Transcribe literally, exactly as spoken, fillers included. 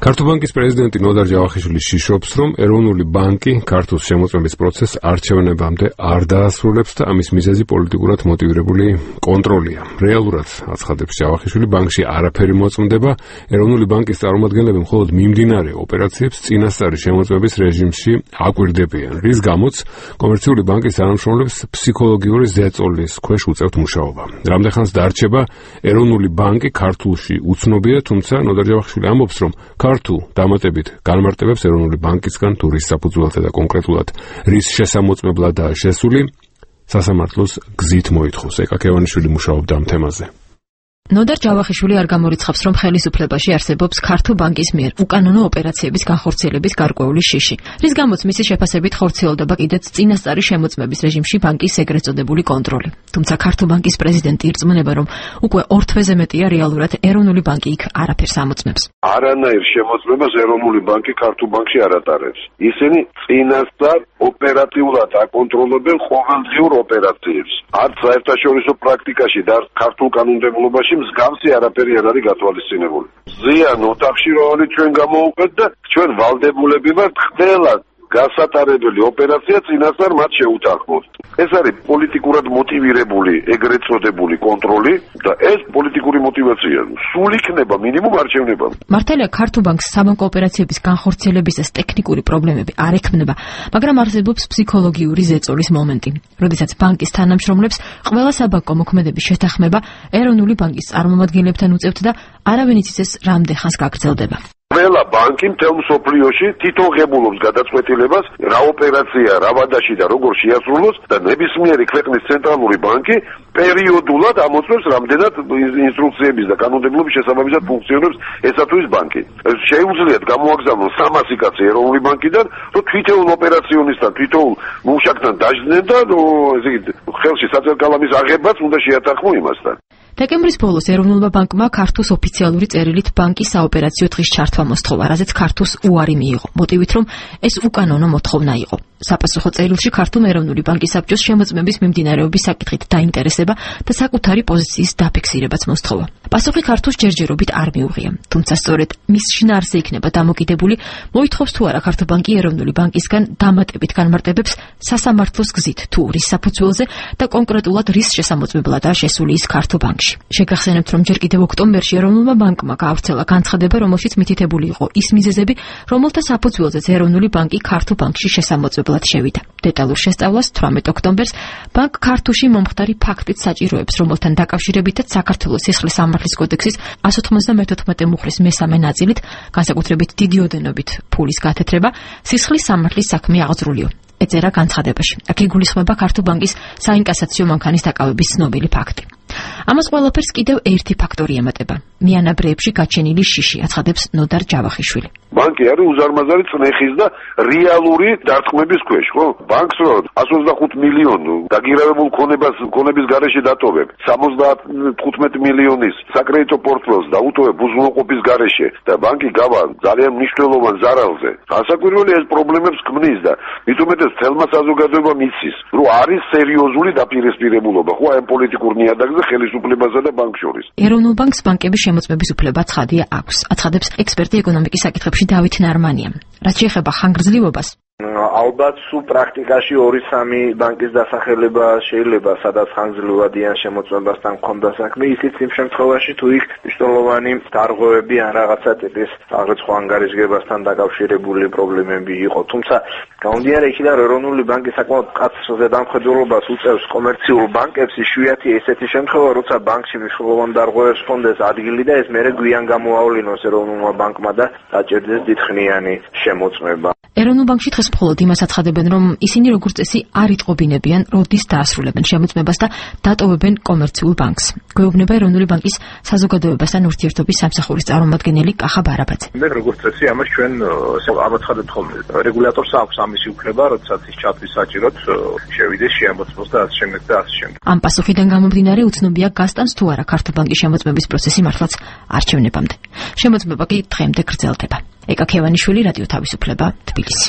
ქართულ ბანკის პრეზიდენტი ნოდარ ჯავახიშვილი შიშობს, რომ ეროვნული ბანკი ქართულს შემოწმების პროცესს არჩევნებამდე არ დაასრულებს და ამის მიზეზი პოლიტიკურად მოტივირებული კონტროლია. რეალურად, აცხადებს ჯავახიშვილი, ბანკში არაფერი მოწმდება, ეროვნული ბანკის წარმომადგენლები მხოლოდ მიმდინარე ოპერაციებს წინასწარი შემოწმების რეჟიმში აკვირდებიან, რის გამოც კომერციული ბანკის თანამშრომლებს ფსიქოლოგიური ზეწოლის ქვეშ უწევთ მუშაობა. რამდენხანს დარჩება ეროვნული ბანკი ქართულში უცნობია, თუმცა ნოდარ ჯავახიშვილი ამბობს, რომ ქართულ დამატებით განმარტებებს ეროვნული ბანკისგან თუ რის საფუძველზე და კონკრეტულად რის შესამოწმებლადაა შესული, სასამართლოს გზით მოითხოვს. ეკა ქევანიშვილი მუშაობდა ამ თემაზე. ნოდარ ჯავახიშვილი არ გამორიცხავს, რომ ხელისუფლებაში არსებობს ქართულ ბანკის მიერ უკანონო ოპერაციების განხორციელების გარკვეული შიში, რის გამოც მისი შეფასებით ხორციელდება კიდეც წინასწარი შემოწმების რეჟიმში ბანკის ეგრეთ წოდებული კონტროლი. თუმცა ქართულ ბანკის პრეზიდენტი ირწმუნება, რომ უკვე ორ თვეზე მეტია რეალურად ეროვნული ბანკი იქ არაფერს ამოწმებს. არანაირ შემოწმებას ეროვნული ბანკი ქართულ ბანკში არ ატარებს. ისინი წინასწარ ოპერატიულად აკონტროლებენ ყოველდღიურ ოპერაციებს. არც საერთაშორისო პრაქტიკაში და არც ქართულ კანონმდებლობაში მსგავსი არაფერი არ არის გათვალისწინებული. ზიან ოთახში რომელი ჩვენ გამოვუყეთ და ჩვენ ვალდებულები ვართ ხდელად გასატარებელი ოპერაცია წინასწარ მათ შეუთანხმოთ. ეს არის პოლიტიკურად მოტივირებული ეგრეთ წოდებული კონტროლი და ეს პოლიტიკური მოტივაცია სულ იქნება მინიმუმ არჩევნებამდე. მართალია ქართულ ბანკს საბანკო ოპერაციების განხორციელებისას ტექნიკური პრობლემები არ ექმნება, მაგრამ არსებობს ფსიქოლოგიური ზეწოლის მომენტი, როდესაც ბანკის თანამშრომლებს ყველა საბანკო მოქმედების შეთანხმება ეროვნული ბანკის წარმომადგენლებთან უწევთ და არავინ იცის ეს რამდენ ხანს გაგრძელდება. ყველა ბანკი მთელ მსოფლიოში თვითონ ღებულობს გადაწყვეტილებას, რა ოპერაცია, რა ვადაში და როგორ შეასრულოს და ნებისმიერი ქვეყნის ცენტრალური ბანკი პერიოდულად ამოწმებს, რამდენად ინსტრუქციების და კანონმდებლობის შესაბამისად ფუნქციონებს ესა თუ ის ბანკი. შეუძლიათ გამოაგზავნონ სამასი კაცი ეროვნული ბანკიდან, რომ თვითონ ოპერაციონისთან, თვითონ მუშაკთან დაждდნენ და ესე იგი ხელში საწელკალამის აღებაც უნდა შეათანხმო იმასთან. დეკემბრის ბოლოს ეროვნულმა ბანკმა ქართულს ოფიციალური წერილით ბანკის საოპერაციო დღის ჩართვა მოსთხოვა, რაზეც ქართულს უარი მიიღო, მოტივით, რომ ეს უკანონო მოთხოვნა იყო. საპასუხო წერილში ქართულმა ეროვნული ბანკის საბჭოს შემოწმების მიმდინარეობის საკითხით დაინტერესება და საკუთარი პოზიციის დაფიქსირებაც მოსთხოვა. პასუხი ქართულს ჯერჯერობით არ მიუღია, თუმცა სწორედ მის შინაარსზე იქნება დამოკიდებული, მოითხოვს თუ არა ქართულ ბანკი ეროვნული ბანკისგან დამატებით განმარტებებს სასამართლოს გზით, თუ რის საფუძველზე და კონკრეტულად რის შესამოწმებლადაა შესული ის ქართულ ბანკში. შეგახსენებთ, რომ ჯერ კიდევ ოქტომბერში ეროვნულმა ბანკმა გაავრცელა განცხადება, რომელშიც მითითებული იყო ის მიზეზები, რომელთა საფუძველზეც ეროვნული ბანკი ქართულ ბანკში შესამოწმებლად შევიდა. დეტალურ შესწავლას თვრამეტ ოქტომბერს ბანკ ქართულში მომხდარი ფაქტით საჭიროებს, რომელთან დაკავშირებითაც საქართველოს სისხლის სამართლის კოდექსის εκατს ოცდამეთოთხმეტე მუხლის მესამე ნაწილით, განსაკუთრებით დიდი ოდენობით ფულის გათეთრება, სისხლის სამართლის საქმე აღძრულიო. ეწერა განცხადებაში. აქ იგულისხმება ქართულ ბანკის საინკასაციო მანქანის დაკავების ცნობილი ფაქტი. ამას ყველაფერს კიდევ ერთი ფაქტორი ემატება. მიანაბრეებში გაჩენილი შიში, აცხადებს ნოდარ ჯავახიშვილი. ბანკი არის უზარმაზარი წნეხის და რეალური დარტყმების ქვეშ, ხო? ბანკს რო εκατს ოცდახუთ მილიონ დაგირავებულ ქონებას ქონების გარეშე დატოვებ, სამოცდათხუთმეტ მილიონის საკრედიტო პორტფელს დაუტოვებ უზრუნველყოფის გარეშე და ბანკი გავა ძალიან მნიშვნელოვან ზარალზე. განსაკუთრებული ეს პრობლემებს ქმნის და მით უმეტეს თელმა საზოგადოებამ იცის, რომ არის სერიოზული დაპირისპირებულობა, ხო, ამ პოლიტიკურ ნიადაგზე ხელისუფლებასა და ბანკს შორის. ეროვნულ ბანკს ბანკების შემოწმების უფლება ცხადია აქვს, აცხადებს ექსპერტი ეკონომიკის საკითხებში დავით ნარმანია. რაც შეეხება ხანგრძლივობას, ალბათ სულ პრაქტიკაში ორი სამი ბანკის დასახელება შეიძლება, სადაც ხანგრძლივადიან შემოწმებასთან მქონდა საქმე, ისიც იმ შემთხვევაში, თუ იქ მნიშვნელოვანი დარღვევები ან რაღაცა ტიპის აღრიცხვა ანგარიშგებასთან დაკავშირებული პრობლემები იყო. თუმცა გამომდინარე იქიდან, რომ ეროვნული ბანკი საკმაოდ მკაცრ ზედამხედველობას უწევს კომერციულ ბანკებს, იშვიათია ესეთი შემთხვევა, როცა ბანკში მნიშვნელოვანი დარღვევებს ჰქონდეს ადგილი და ეს მერე გვიან გამოავლინოს ეროვნულმა ბანკმა და დაჭერდეს დიდხნიანი შემოწმება. ეროვნულ ბანკში დღეს მხოლოდ იმას აცხადებენ, რომ ისინი როგორც წესი არ იტყობინებიან, როდის დაასრულებენ შემოწმებას და დატოვებენ კომერციულ ბანკს. გვეუბნება ეროვნული ბანკის საზოგადოებასთან ურთიერთობის სამსახურის წარმომადგენელი კახა ბარაბაძე. როგორც წესი, ამას ჩვენ ამაცხადებთ ხოლმე. რეგულატორს აქვს ამისი უფლება, როდესაც ის ჩათვლის საჭიროდ შევიდეს შეამოწმოს და ასე შემდეგ და ასე შემდეგ. ამ პასუხიდან გამომდინარე უცნობია გასტანს თუ არა ქართულ ბანკის შემოწმების პროცესი მართლაც არჩევნებამდე. შემოწმება კი დღემდე გრძელდება. ეკა ქევანიშვილი, რადიო თავისუფლება, თბილისი.